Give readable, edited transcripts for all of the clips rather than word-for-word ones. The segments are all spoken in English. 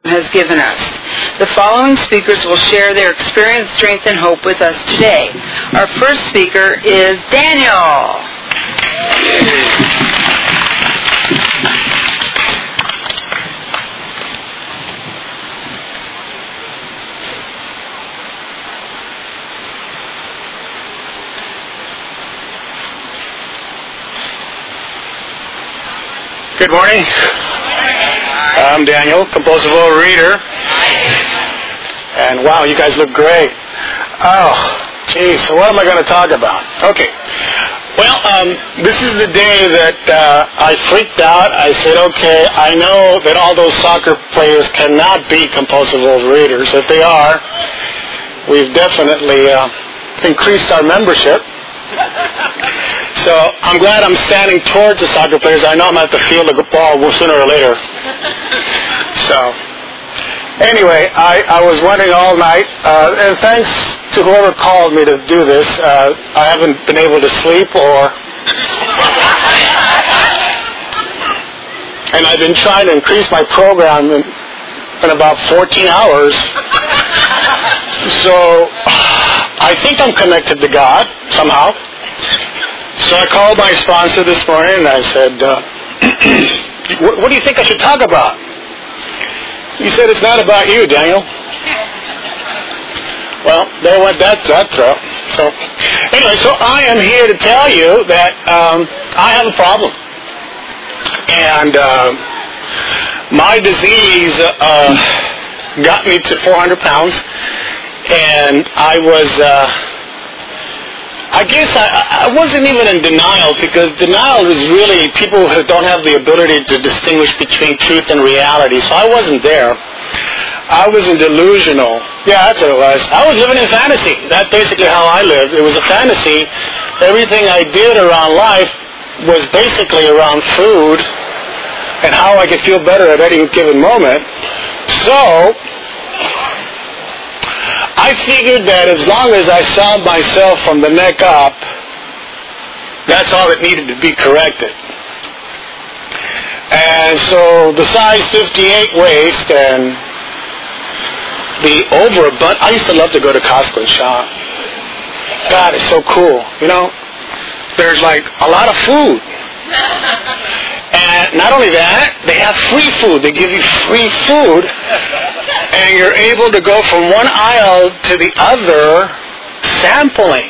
has given us. The following speakers will share their experience, strength, and hope with us today. Our first speaker is Daniel. Good morning. I'm Daniel, compulsive overeater. And wow, you guys look great. Oh, geez, so what am I going to talk about? Okay. Well, this is the day that I freaked out. I said, okay, I know that all those soccer players cannot be compulsive overeaters. If they are, we've definitely increased our membership. So I'm glad I'm standing towards the soccer players. I know I'm at the field of the ball sooner or later. So anyway, I was wondering all night, and thanks to whoever called me to do this. I haven't been able to sleep, and I've been trying to increase my program in about 14 hours. So I think I'm connected to God somehow. So I called my sponsor this morning and I said, what do you think I should talk about? He said, it's not about you, Daniel. Well, there went that throw. So anyway, so I am here to tell you that I have a problem. And my disease got me to 400 pounds. And I wasn't even in denial, because denial is really people who don't have the ability to distinguish between truth and reality. So I wasn't there. I was in delusional. Yeah, that's what it was. I was living in fantasy. That's basically how I lived. It was a fantasy. Everything I did around life was basically around food and how I could feel better at any given moment. So I figured that as long as I saw myself from the neck up, that's all that needed to be corrected. And so the size 58 waist and the overabundant, I used to love to go to Costco and shop. God, it's so cool. You know, there's like a lot of food. And not only that, they have free food. They give you free food. And you're able to go from one aisle to the other sampling.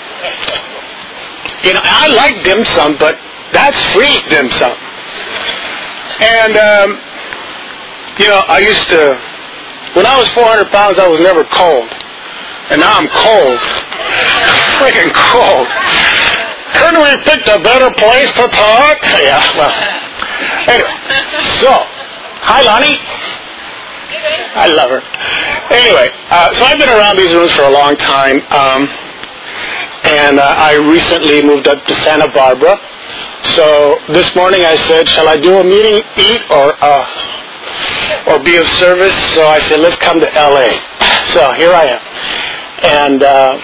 You know, I like dim sum, but that's free dim sum. And, you know, I used to, when I was 400 pounds, I was never cold. And now I'm cold. Freaking cold. Couldn't we pick a better place to talk? Yeah, well. Anyway, so, hi, Lonnie. I love her. Anyway, so I've been around these rooms for a long time, and I recently moved up to Santa Barbara. So this morning I said, shall I do a meeting, eat, or be of service? So I said, let's come to L.A. So here I am. And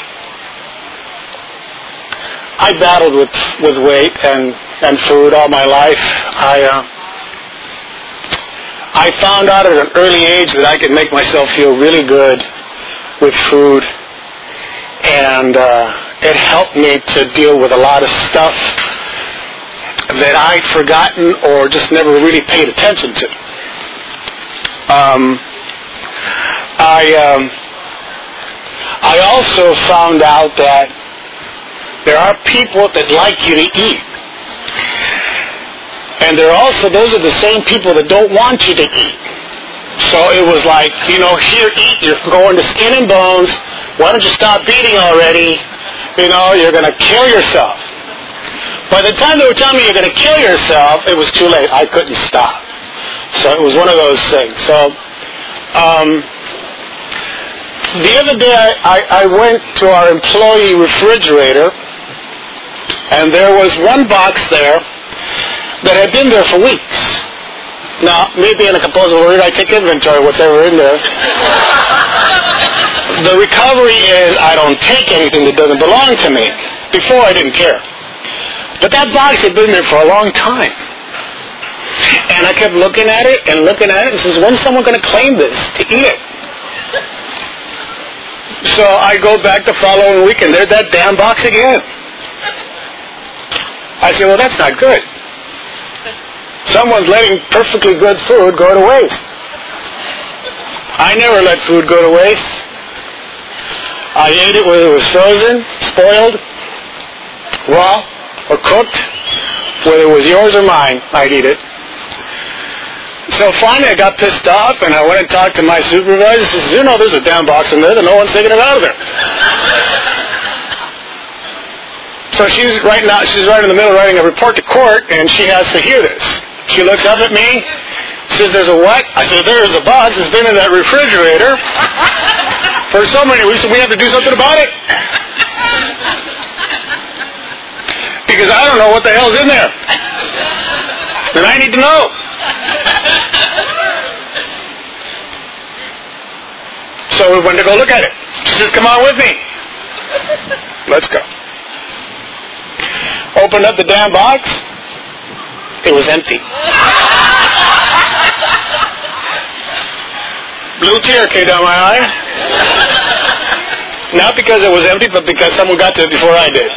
I battled with weight and food all my life. I found out at an early age that I could make myself feel really good with food, and it helped me to deal with a lot of stuff that I'd forgotten or just never really paid attention to. I also found out that there are people that like you to eat. And those are the same people that don't want you to eat. So it was like, you know, here, eat, you're going to skin and bones. Why don't you stop eating already? You know, you're going to kill yourself. By the time they were telling me you're going to kill yourself, it was too late. I couldn't stop. So it was one of those things. So the other day I went to our employee refrigerator, and there was one box there that had been there for weeks. Now, me being a compulsive overeater, I take inventory of what's ever in there. The recovery is I don't take anything that doesn't belong to me. Before, I didn't care. But that box had been there for a long time. And I kept looking at it and says, when's someone going to claim this to eat it? So I go back the following week, and there's that damn box again. I said, well, that's not good. Someone's letting perfectly good food go to waste. I never let food go to waste. I ate it whether it was frozen, spoiled, raw, or cooked. Whether it was yours or mine, I'd eat it. So finally I got pissed off, and I went and talked to my supervisor. She says, you know, there's a damn box in there that no one's taking it out of there. So she's right in the middle of writing a report to court, and she has to hear this. She looks up at me, says, there's a what? I said, there is a box that's been in that refrigerator for so many weeks, and we have to do something about it. Because I don't know what the hell's in there. And I need to know. So we went to go look at it. She says, come on with me. Let's go. Opened up the damn box. It was empty. Blue tear came down my eye. Not because it was empty, but because someone got to it before I did.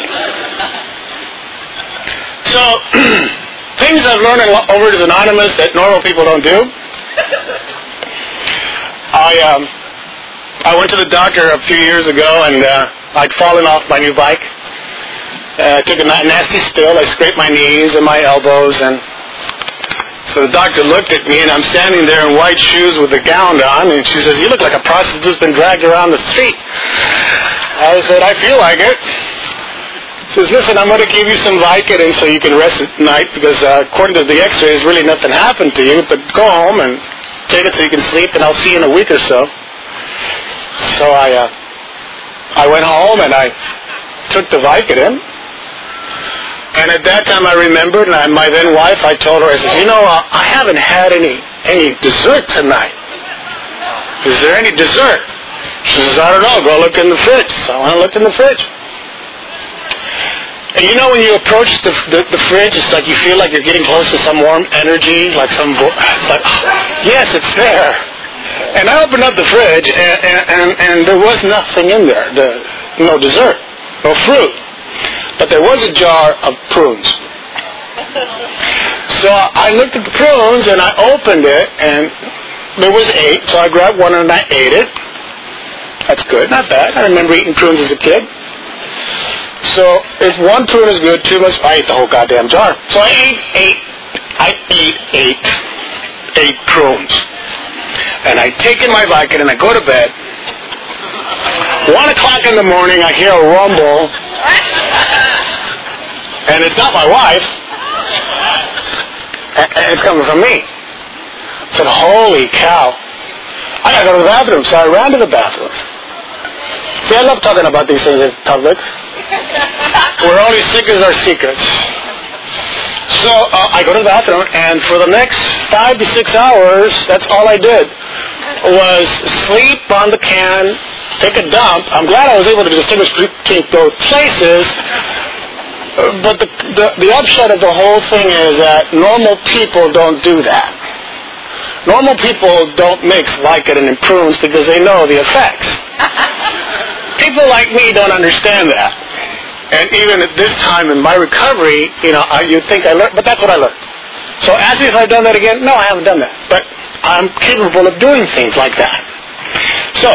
So, things I've learned over at Anonymous that normal people don't do. I went to the doctor a few years ago, and I'd fallen off my new bike. I took a nasty spill. I scraped my knees and my elbows, and so the doctor looked at me, and I'm standing there in white shoes with a gown on, and she says, you look like a prostitute's been dragged around the street. I said, I feel like it. She says, listen, I'm going to give you some Vicodin so you can rest at night, because according to the x-rays, really nothing happened to you, but go home and take it so you can sleep, and I'll see you in a week or so. So I went home, and I took the Vicodin. And at that time I remembered, and my then wife, I told her, I said, you know, I haven't had any dessert tonight. Is there any dessert? She says, I don't know, go look in the fridge. So I went and looked in the fridge. And you know when you approach the fridge, it's like you feel like you're getting close to some warm energy, like it's like, yes, it's there. And I opened up the fridge, and there was nothing in there. No dessert, no fruit. But there was a jar of prunes. So I looked at the prunes, and I opened it, and there was 8, so I grabbed one and I ate it. That's good, not bad. I remember eating prunes as a kid. So if one prune is good, 2 must, I ate the whole goddamn jar. So I ate 8 prunes. And I take in my Vicodin, and I go to bed. 1 o'clock in the morning, I hear a rumble. And it's not my wife. And it's coming from me. I said, holy cow. I gotta go to the bathroom. So I ran to the bathroom. See, I love talking about these things in public. We're only sick as our secrets. So I go to the bathroom, and for the next 5 to 6 hours, that's all I did, was sleep on the can, take a dump. I'm glad I was able to distinguish between both places, but the upshot of the whole thing is that normal people don't do that. Normal people don't mix Vicodin and prunes because they know the effects. People like me don't understand that. And even at this time in my recovery, you'd think I learned, but that's what I learned. So ask me if I've done that again. No, I haven't done that. But I'm capable of doing things like that. So,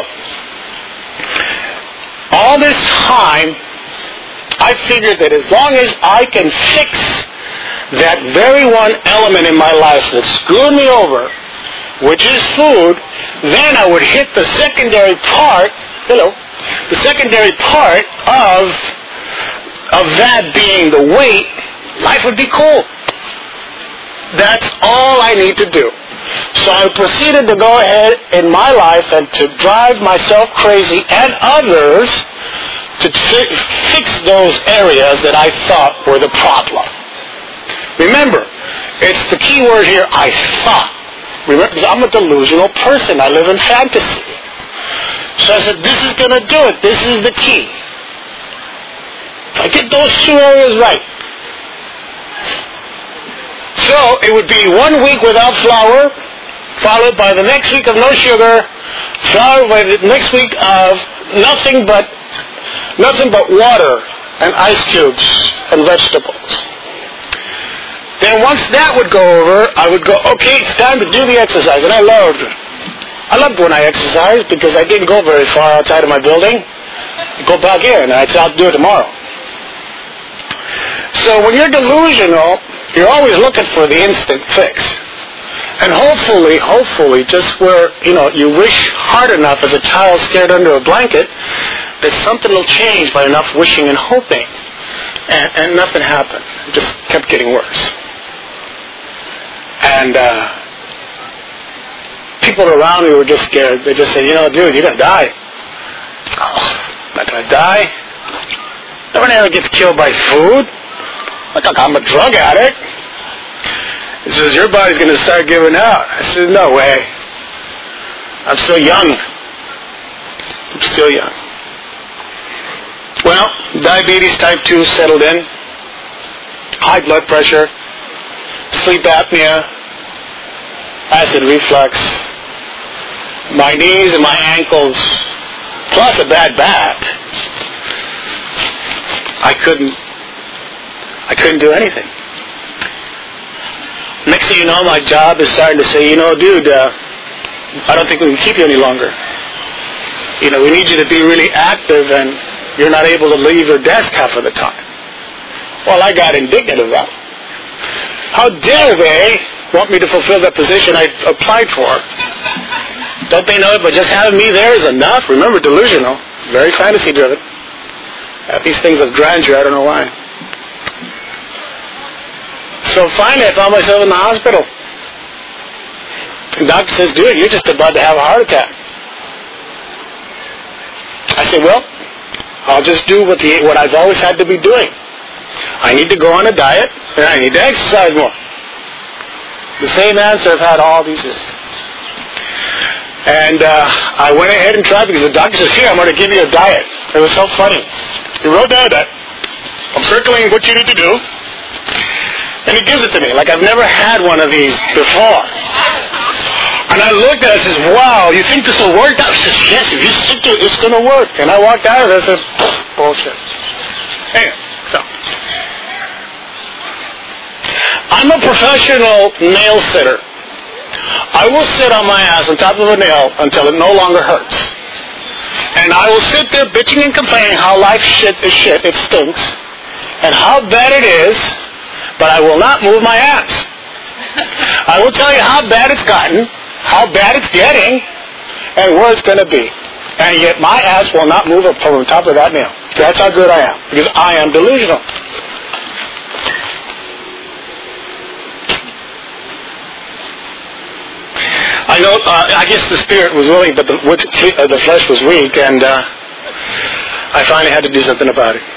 all this time, I figured that as long as I can fix that very one element in my life that screwed me over, which is food, then I would hit the secondary part, the secondary part of that being the weight, life would be cool. That's all I need to do. So I proceeded to go ahead in my life and to drive myself crazy and others to fix those areas that I thought were the problem. Remember, it's the key word here, I thought. Remember, I'm a delusional person. I live in fantasy. So I said, this is going to do it. This is the key. If I get those 2 areas right. So it would be 1 week without flour, followed by the next week of no sugar, followed by the next week of nothing but water and ice cubes and vegetables. Then once that would go over, I would go, okay, it's time to do the exercise. And I loved when I exercised because I didn't go very far outside of my building. I'd go back in and I'd say, I'll do it tomorrow. So when you're delusional, you're always looking for the instant fix. And hopefully, just where, you wish hard enough as a child scared under a blanket, that something will change by enough wishing and hoping. And nothing happened. It just kept getting worse. And people around me were just scared. They just said, dude, you're going to die. Oh, not going to die? No one ever gets killed by food. I'm a drug addict. He says, your body's going to start giving out. I said, no way. I'm still young. Well, diabetes type 2 settled in. High blood pressure. Sleep apnea. Acid reflux. My knees and my ankles. Plus a bad back. I couldn't do anything. Next thing you know, my job is starting to say, dude, I don't think we can keep you any longer. We need you to be really active, and you're not able to leave your desk half of the time. Well, I got indignant about it. How dare they want me to fulfill that position I applied for? Don't they know but just having me there is enough? Remember, delusional, very fantasy-driven. These things of grandeur, I don't know why. So finally, I found myself in the hospital. The doctor says, dude, you're just about to have a heart attack. I said, well, I'll just do what I've always had to be doing. I need to go on a diet, and I need to exercise more. The same answer I've had all these years. And I went ahead and tried because the doctor says, here, I'm going to give you a diet. It was so funny. He wrote down that. I'm circling what you need to do. And he gives it to me, like I've never had one of these before. And I looked at it and says, wow, you think this will work? I says, yes, if you stick to it, it's going to work. And I walked out of there and said, bullshit. Anyway, so. I'm a professional nail sitter. I will sit on my ass on top of a nail until it no longer hurts. And I will sit there bitching and complaining how life is shit, it stinks, and how bad it is, but I will not move my ass. I will tell you how bad it's gotten, how bad it's getting, and where it's going to be. And yet my ass will not move up from the top of that nail. That's how good I am, because I am delusional. I know, I guess the spirit was willing, but the flesh was weak, and I finally had to do something about it.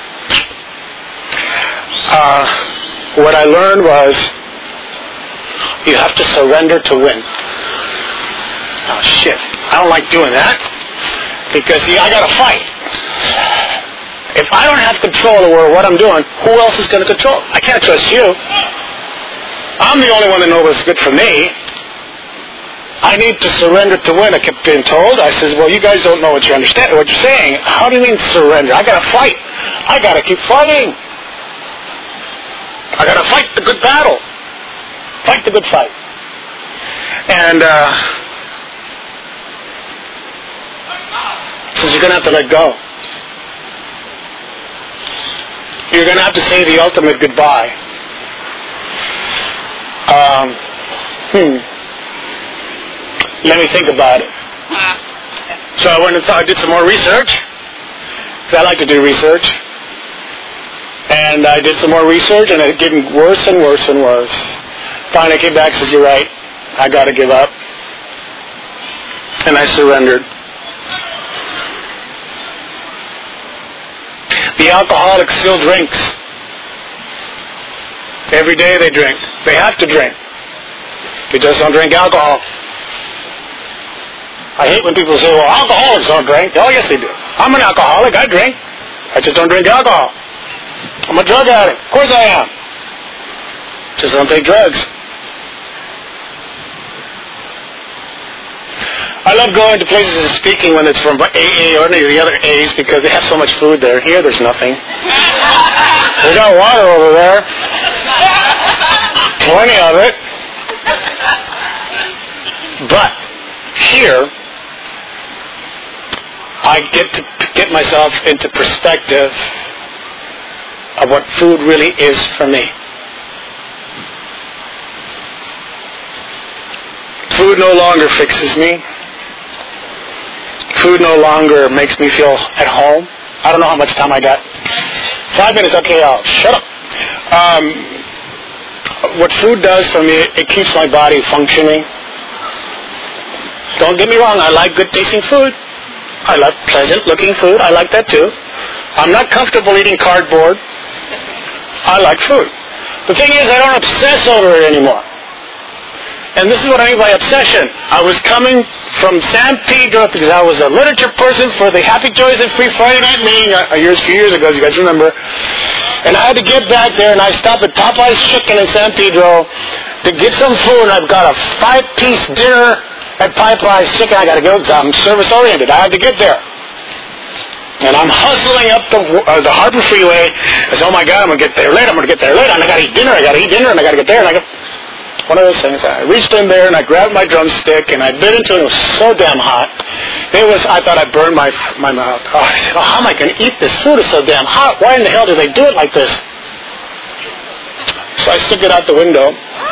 What I learned was, you have to surrender to win. Oh, shit. I don't like doing that. Because, see, I got to fight. If I don't have control over what I'm doing, who else is going to control? I can't trust you. I'm the only one that knows what's good for me. I need to surrender to win, I kept being told. I says, well, you guys don't know what you're saying. How do you mean surrender? I got to fight. I got to keep fighting. I got to fight the good battle. Fight the good fight. And says you're going to have to let go. You're going to have to say the ultimate goodbye. Let me think about it. So I went and I did some more research. Because I like to do research. And I did some more research, and it getting worse and worse and worse. Finally, I came back and says, you're right. I got to give up. And I surrendered. The alcoholic still drinks. Every day they drink. They have to drink. They just don't drink alcohol. I hate when people say, well, alcoholics don't drink. Oh, yes, they do. I'm an alcoholic. I drink. I just don't drink alcohol. I'm a drug addict. Of course I am. Just don't take drugs. I love going to places and speaking when it's from AA or any of the other A's because they have so much food there. Here, there's nothing. They got water over there. Plenty of it. But here, I get to get myself into perspective of what food really is for me. Food no longer fixes me. Food no longer makes me feel at home. I don't know how much time I got. 5 minutes, okay, I'll shut up. What food does for me, it keeps my body functioning. Don't get me wrong, I like good tasting food. I like pleasant looking food. I like that too. I'm not comfortable eating cardboard. I like food. The thing is, I don't obsess over it anymore. And this is what I mean by obsession. I was coming from San Pedro because I was a literature person for the Happy Joys and Free Friday Night meeting a few years ago, as you guys remember. And I had to get back there, and I stopped at Popeye's Chicken in San Pedro to get some food, and I've got a 5-piece dinner at Popeye's Chicken. I got to go. I'm service-oriented. I have to get there. And I'm hustling up the Harbor Freeway. I said, oh, my God, I'm going to get there late. I'm going to get there late. And I got to eat dinner. And I got to get there. And one of those things. I reached in there and I grabbed my drumstick and I bit into it. It was so damn hot. I thought I burned my mouth. Oh, I said, how am I going to eat this? Food is so damn hot. Why in the hell do they do it like this? So I stuck it out the window.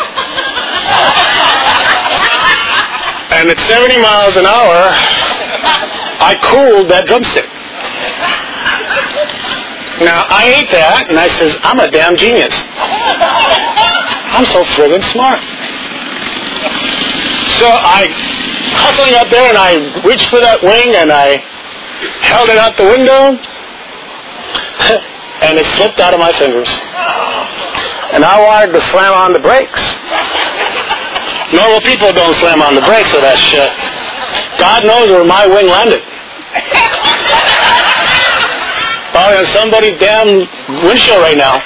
And at 70 miles an hour, I cooled that drumstick. Now, I ate that, and I says, I'm a damn genius. I'm so friggin' smart. So I hustling up there, and I reached for that wing, and I held it out the window, and it slipped out of my fingers. And I wanted to slam on the brakes. Normal people don't slam on the brakes of that shit. God knows where my wing landed. Probably on somebody's damn windshield right now.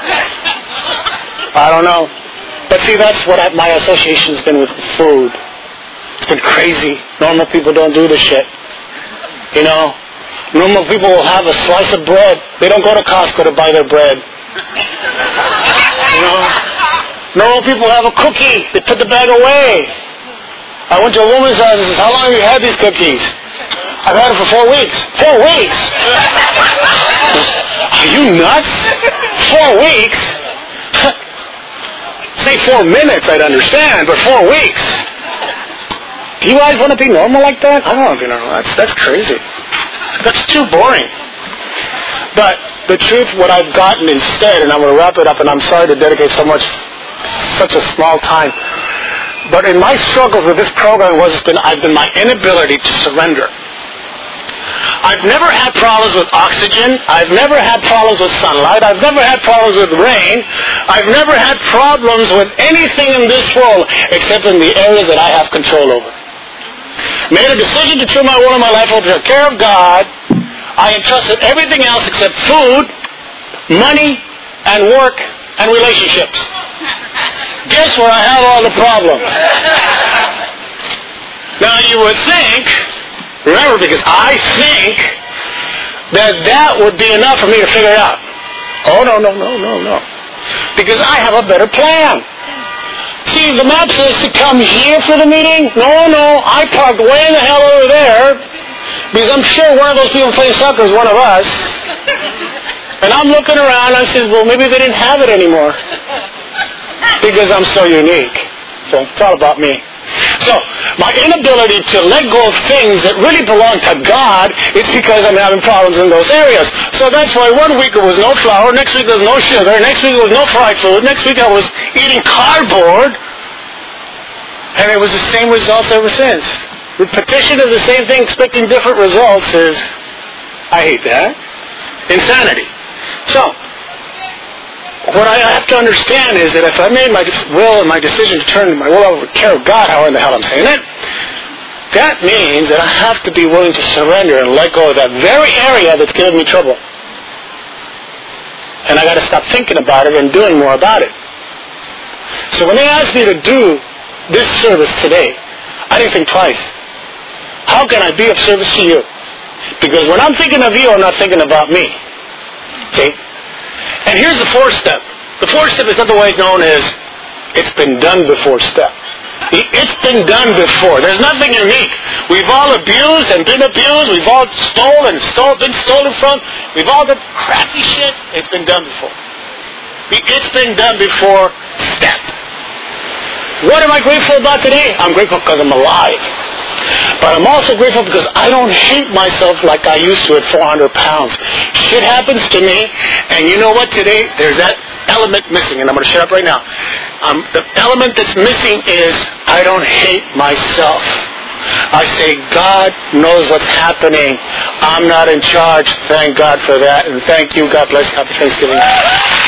I don't know. But see, that's what my association's been with food. It's been crazy. Normal people don't do this shit. You know? Normal people will have a slice of bread. They don't go to Costco to buy their bread. You know? Normal people have a cookie. They put the bag away. I went to a woman's house and said, how long have you had these cookies? I've had it for 4 weeks. 4 weeks? Are you nuts? 4 weeks? Say 4 minutes, I'd understand, but 4 weeks? Do you guys want to be normal like that? I don't want to be normal. That's crazy. That's too boring. But the truth, what I've gotten instead, and I'm going to wrap it up, and I'm sorry to dedicate such a small time, but in my struggles with this program I've been my inability to surrender. I've never had problems with oxygen. I've never had problems with sunlight. I've never had problems with rain. I've never had problems with anything in this world except in the areas that I have control over. Made a decision to turn my will and my life over to the care of God. I entrusted everything else except food, money, and work, and relationships. Guess where I have all the problems? Now you would think, remember, because I think that would be enough for me to figure it out. Oh, no. Because I have a better plan. See, the map says to come here for the meeting. No, I parked way the hell over there because I'm sure one of those people playing soccer is one of us. And I'm looking around and I said, well, maybe they didn't have it anymore because I'm so unique. So it's all about me. So, my inability to let go of things that really belong to God is because I'm having problems in those areas. So that's why one week it was no flour, next week there was no sugar, next week it was no fried food, next week I was eating cardboard, and it was the same results ever since. Repetition of the same thing, expecting different results is, I hate that, insanity. So, what I have to understand is that if I made my will and my decision to turn my will over to the care of God, however in the hell I'm saying it, that means that I have to be willing to surrender and let go of that very area that's giving me trouble. And I got to stop thinking about it and doing more about it. So when they asked me to do this service today, I didn't think twice. How can I be of service to you? Because when I'm thinking of you, I'm not thinking about me. See? And here's the fourth step. The fourth step is otherwise known as it's been done before step. It's been done before. There's nothing unique. We've all abused and been abused. We've all been stolen from. We've all done crappy shit. It's been done before. It's been done before step. What am I grateful about today? I'm grateful because I'm alive. But I'm also grateful because I don't hate myself like I used to at 400 pounds. Shit happens to me, and you know what? Today, there's that element missing, and I'm going to shut up right now. The element that's missing is I don't hate myself. I say, God knows what's happening. I'm not in charge. Thank God for that, and thank you. God bless you. Happy Thanksgiving.